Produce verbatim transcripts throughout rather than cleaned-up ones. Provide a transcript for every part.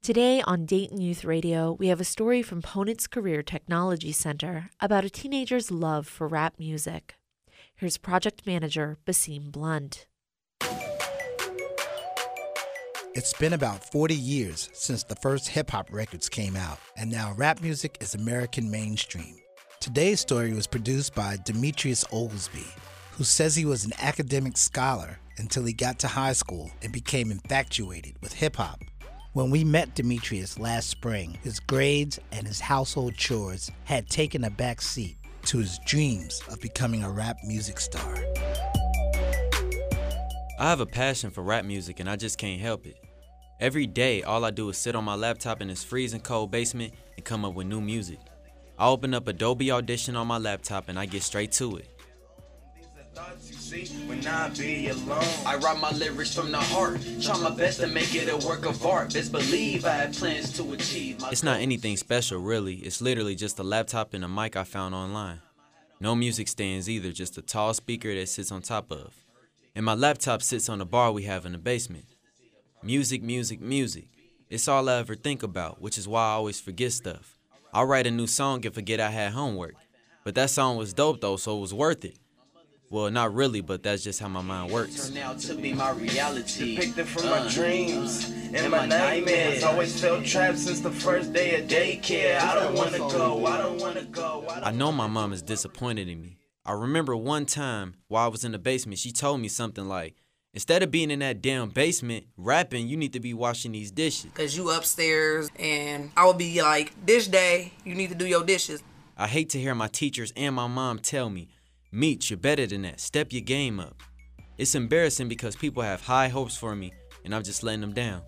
Today on Dayton Youth Radio, we have a story from Ponit's Career Technology Center about a teenager's love for rap music. Here's project manager Basim Blunt. It's been about forty years since the first hip-hop records came out, and now rap music is American mainstream. Today's story was produced by Demetrius Oglesby, who says he was an academic scholar until he got to high school and became infatuated with hip-hop. When we met Demetrius last spring, his grades and his household chores had taken a back seat to his dreams of becoming a rap music star. I have a passion for rap music and I just can't help it. Every day, all I do is sit on my laptop in this freezing cold basement and come up with new music. I open up Adobe Audition on my laptop and I get straight to it. I write my lyrics from the heart, try my best to make it a work of art. Best believe I have plans to achieve my It's not anything special, really. It's literally just a laptop and a mic I found online. No music stands either, just a tall speaker that sits on top of. And my laptop sits on the bar we have in the basement. Music, music, music. It's all I ever think about, which is why I always forget stuff. I'll write a new song and forget I had homework. But that song was dope though, so it was worth it. Well, not really, but that's just how my mind works. Turn out to be my reality. Depicted from my dreams and my nightmares. Always felt trapped since the first day of daycare. I don't wanna go, I don't wanna go. I know my mom is disappointed in me. I remember one time while I was in the basement, she told me something like, instead of being in that damn basement rapping, you need to be washing these dishes. Cause you upstairs and I would be like, dish day, you need to do your dishes. I hate to hear my teachers and my mom tell me, Meech, you're better than that. Step your game up. It's embarrassing because people have high hopes for me, and I'm just letting them down.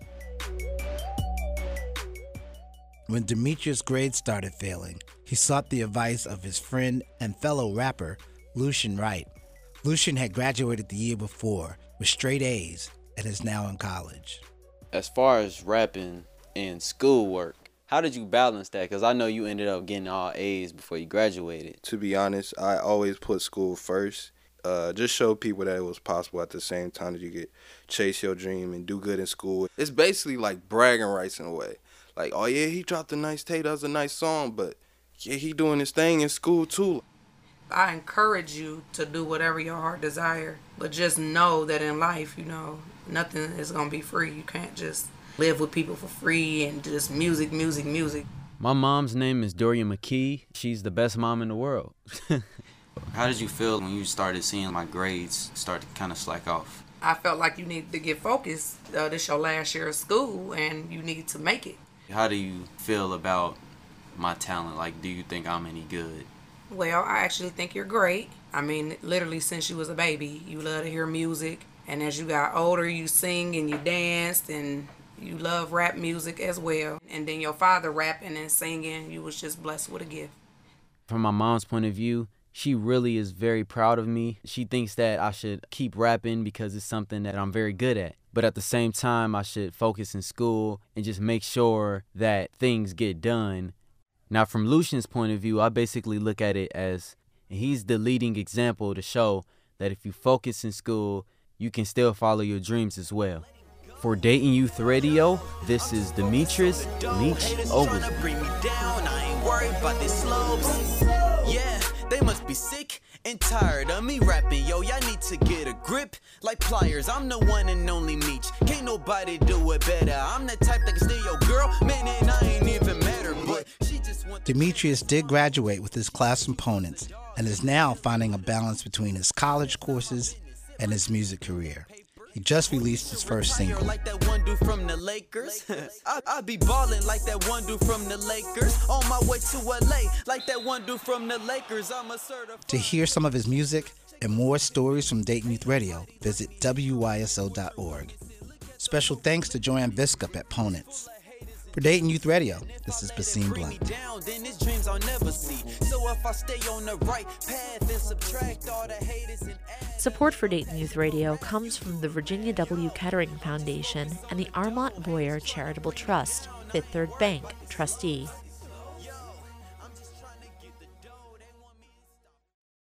When Demetrius' grades started failing, he sought the advice of his friend and fellow rapper, Lucian Wright. Lucian had graduated the year before with straight A's and is now in college. As far as rapping and schoolwork, how did you balance that? Because I know you ended up getting all A's before you graduated. To be honest, I always put school first. Uh, just show people that it was possible at the same time that you could chase your dream and do good in school. It's basically like bragging rights in a way. Like, oh yeah, he dropped a nice tape, that was a nice song, but yeah, he doing his thing in school too. I encourage you to do whatever your heart desire, but just know that in life, you know, nothing is gonna be free. You can't just live with people for free and just music, music, music. My mom's name is Doria McKee. She's the best mom in the world. How did you feel when you started seeing my grades start to kind of slack off? I felt like you needed to get focused. Uh, this your last year of school and you need to make it. How do you feel about my talent? Like, do you think I'm any good? Well, I actually think you're great. I mean, literally since you was a baby, you love to hear music. And as you got older, you sing and you danced and you love rap music as well. And then your father rapping and singing, you was just blessed with a gift. From my mom's point of view, she really is very proud of me. She thinks that I should keep rapping because it's something that I'm very good at. But at the same time, I should focus in school and just make sure that things get done. Now, from Lucian's point of view, I basically look at it as he's the leading example to show that if you focus in school, you can still follow your dreams as well. For Dayton Youth Radio, this is Demetrius Leach Oglesby. Yeah, they must be sick and tired of me rapping. Yo, y'all need to get a grip like pliers. I'm the one and only Meech. Can't nobody do it better. I'm the type that can steal your girl, man, and I ain't even met her, but she just want. Demetrius did graduate with his class components and is now finding a balance between his college courses and his music career. He just released his first single. Like that one dude from the Lakers. I, I be balling like that one dude from the Lakers. On my way to L A, like that one dude from the Lakers. I'm a certified. To hear some of his music and more stories from Dayton Youth Radio, visit W Y S O dot org. Special thanks to Joanne Biscup at Ponit's. For Dayton Youth Radio, this is Basim Blunt. Support for Dayton Youth Radio comes from the Virginia W. Kettering Foundation and the Armont Boyer Charitable Trust, Fifth Third Bank, trustee.